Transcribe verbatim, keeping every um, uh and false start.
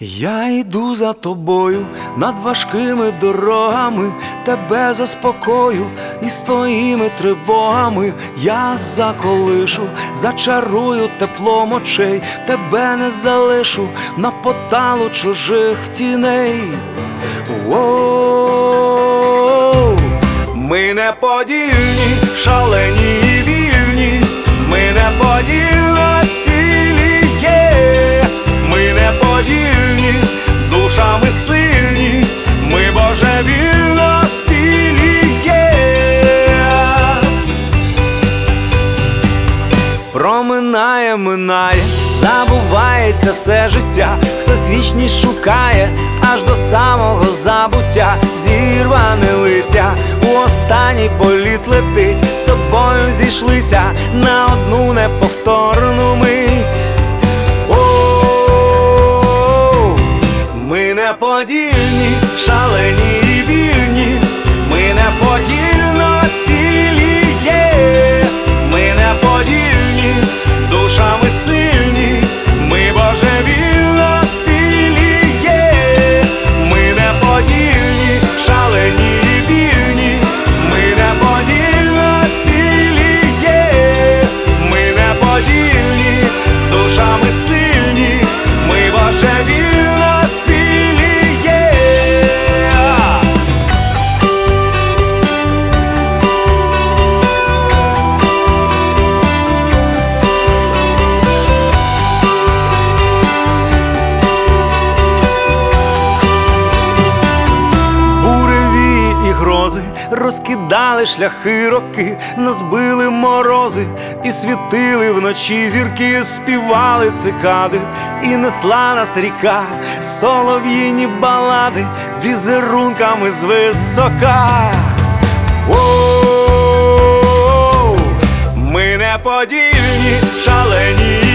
Я йду за тобою над важкими дорогами, тебе заспокою, і з твоїми тривогами я заколишу, зачарую теплом очей, тебе не залишу на поталу чужих тіней. Воу, ми неподільні, шалені і вільні, ми неподільно цілі є, ми неподільні, душами сильні, ми божевільно спілі є. Проминає, минає, забувається все життя, хтось вічність шукає аж до самого забуття. Зірване листя у останній політ летить, з тобою зійшлися на одну неповторну мить. О, ми неподільні, шалені і вільні, ми неподільно цілі є, ми неподільні, душами сильні, ми божевільно спілі є, ми неподільні, шалені і вільні, ми неподільно цілі є, ми неподільні, душами сильні, ми божевільно спілі є. Розкидали шляхи роки, нас били морози, і світили вночі зірки, співали цикади, і несла нас ріка солов'їні балади візерунками звисока. О, ми неподільні, шалені